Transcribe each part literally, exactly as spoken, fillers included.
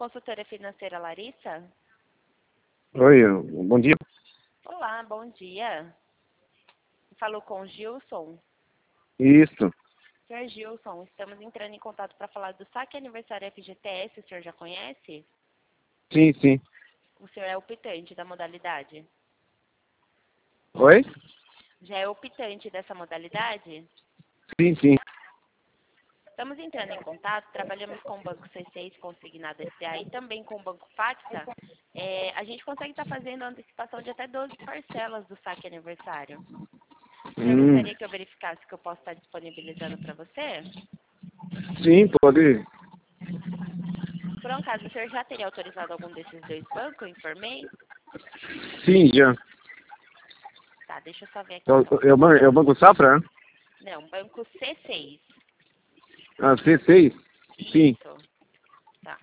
Consultora financeira Larissa? Oi, bom dia. Olá, bom dia. Falou com o Gilson? Isso. senhor Gilson, estamos entrando em contato para falar do saque aniversário F G T S, o senhor já conhece? Sim, sim. O senhor é optante da modalidade? Oi? Já é optante dessa modalidade? Sim, sim. Estamos entrando em contato, trabalhamos com o Banco C seis Consignado S A e também com o Banco Facta. É, a gente consegue estar fazendo a antecipação de até doze parcelas do saque aniversário. O senhor Hum, gostaria que eu verificasse que eu posso estar disponibilizando para você? sim, pode. Por um caso, o senhor já teria autorizado algum desses dois bancos? Eu informei? Sim, já. Tá, deixa eu só ver aqui É o, então. é o, ban- é o Banco Safra? Né? Não, Banco C seis. Ah, C seis? Sim. Isso. Tá.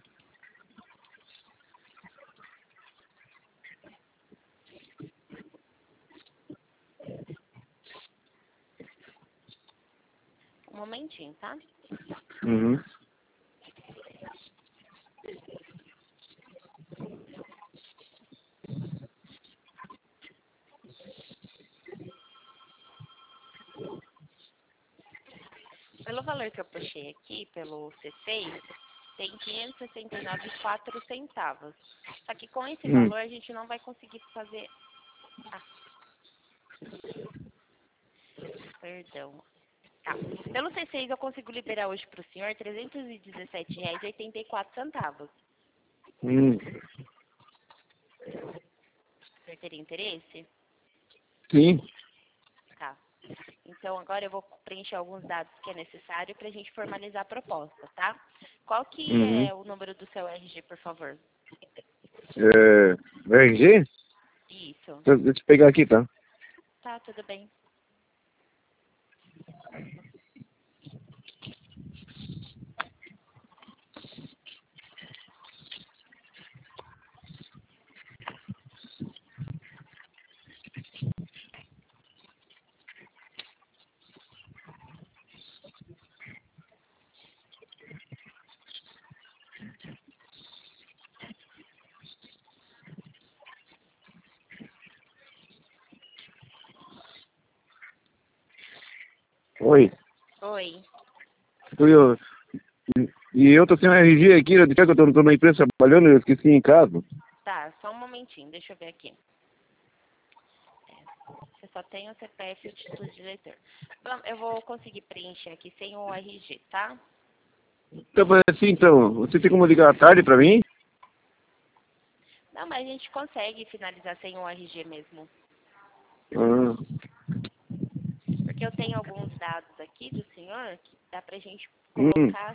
Um momentinho, tá? Uhum. Pelo valor que eu puxei aqui, pelo C seis, tem quinhentos e sessenta e nove reais e quatro centavos. Só que com esse Hum. valor a gente não vai conseguir fazer... Ah, perdão. Tá. Pelo C seis eu consigo liberar hoje para o senhor trezentos e dezessete reais e oitenta e quatro centavos. Hum. O senhor teria interesse? Sim. Tá. Então agora eu vou preencher alguns dados que é necessário para a gente formalizar a proposta, tá? Qual que Uhum. é o número do seu R G, por favor? É, R G? Isso. Deixa deixa eu pegar aqui, tá? Tá, tudo bem. Oi. Oi. Fui eu. E eu tô sem um R G aqui, eu disse que eu tô, tô na empresa trabalhando e eu esqueci em casa. Tá, só um momentinho, deixa eu ver aqui. Você só tem o C P F e o título de eleitor. Bom, eu vou conseguir preencher aqui sem o R G, tá? Então, mas assim, então, você tem como ligar à tarde pra mim? Não, mas a gente consegue finalizar sem o R G mesmo. Ah. Porque eu tenho alguns dados aqui do senhor que dá pra gente Hum. colocar.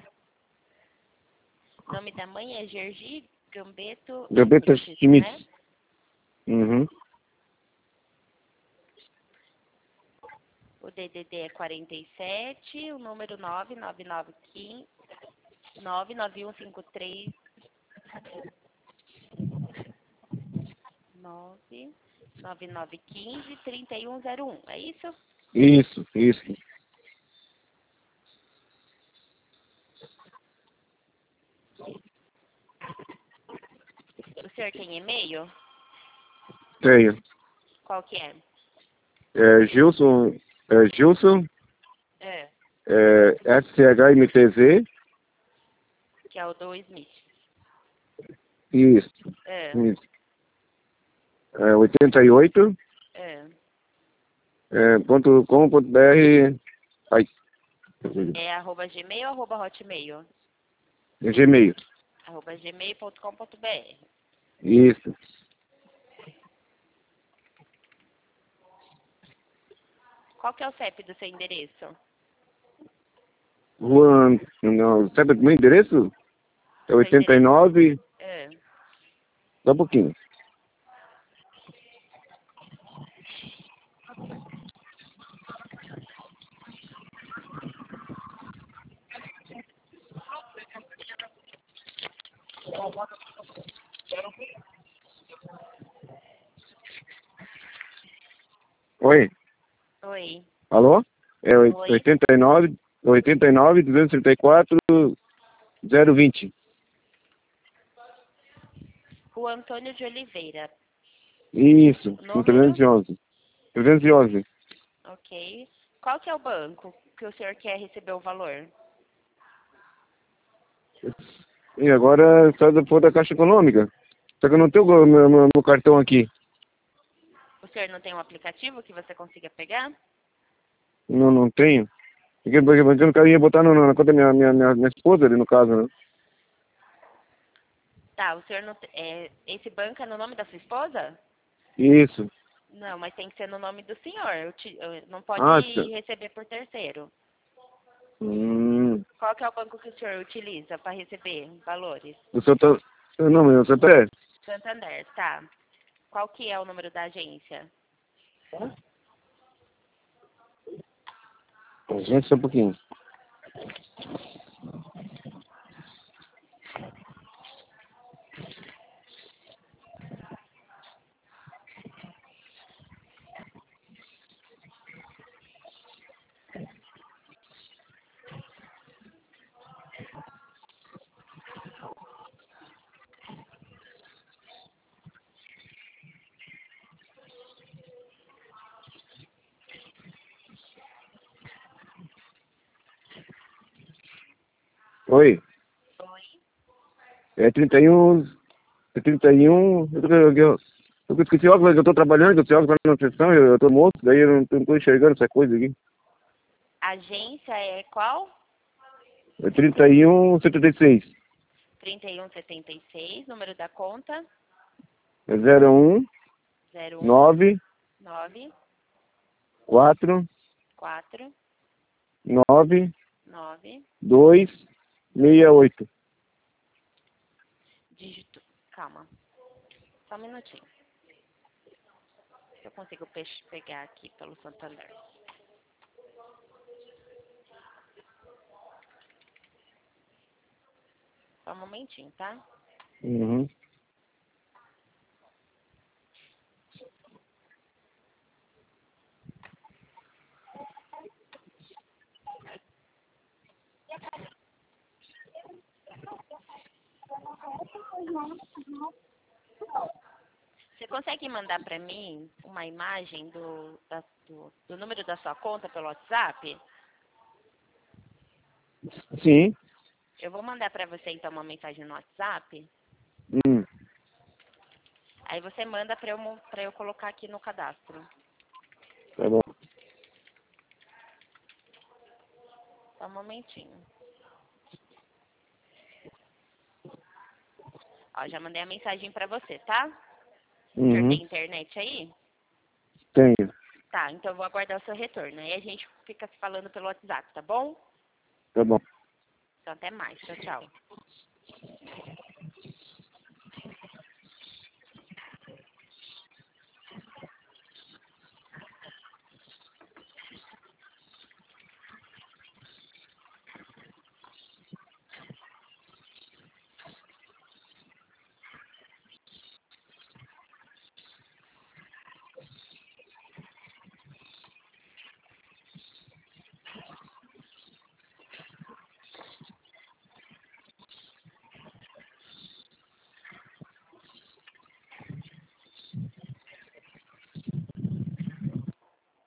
O nome da mãe é Gergi Gambeto Gabeta Schmitz, Schmitz. né? Uhum. O D D D é quarenta e sete, o número nove nove nove um cinco nove nove um cinco três nove nove nove um cinco três um zero um. É isso? Isso, isso. O senhor tem e-mail? Tenho. Qual que é? É Gilson, é Gilson, É, é S C H M T Z, que é o do Smith. isso, É, isso. É oitenta e oito, é. é, ponto com, ponto br, ai, É arroba gmail ou arroba hotmail? Gmail, Arroba gmail ponto com ponto br. isso. Qual que é o C E P do seu endereço? Rua, não, sabe o meu endereço? É O seu oitenta e endereço? nove, É. só um pouquinho. Oi, Oi. alô? É oi- Oi. oitenta e nove, oitenta e nove, duzentos e trinta e quatro, zero vinte. Rua Antônio de Oliveira. Isso, Número? trezentos e onze. trezentos e onze. Ok. Qual que é o banco que o senhor quer receber o valor? E agora está depois da Caixa Econômica. Só que eu não tenho o meu, meu, meu cartão aqui. O senhor não tem um aplicativo que você consiga pegar? Não, não tenho. Porque, porque, porque eu não queria botar no, na conta da minha, minha, minha, minha esposa ali, no caso, né? Tá, o senhor não te- é, esse banco é no nome da sua esposa? Isso. Não, mas tem que ser no nome do senhor. Eu te- eu- não pode Ah, tá. receber por terceiro. Hum. Qual que é o banco que o senhor utiliza para receber valores? O seu tá... Não, mas o seu tá... Santander, tá. Qual que é o número da agência? Gente, só um pouquinho. Oi. Oi. É trinta e um... É trinta e um... Eu, tô- eu, eu, eu esqueci óculos, que eu tô trabalhando, que eu esqueci óculos na sessão, eu, eu tô moço, daí eu não, tô- não tô enxergando essa coisa aqui. Agência é qual? É trinta e um, setenta e seis. trinta e um setenta e seis, número da conta? É zero um, zero um nove, nove quatro, quatro nove, nove dois, dois. seis oito. Dígito. Calma. Só um minutinho. Se eu consigo pe- pegar aqui pelo Santander. Só um momentinho, tá? Uhum. Você consegue mandar para mim uma imagem do, da- do, do número da sua conta pelo WhatsApp? Sim. Eu vou mandar para você então uma mensagem no WhatsApp. Hum. Aí você manda para eu, mo- pra eu colocar aqui no cadastro. Tá bom. Só um momentinho. Ó, já mandei a mensagem para você, tá? O senhor Uhum. tem internet aí? Tenho. Tá, então eu vou aguardar o seu retorno. Aí a gente fica se falando pelo WhatsApp, tá bom? Tá bom. Então até mais. Tchau, tchau.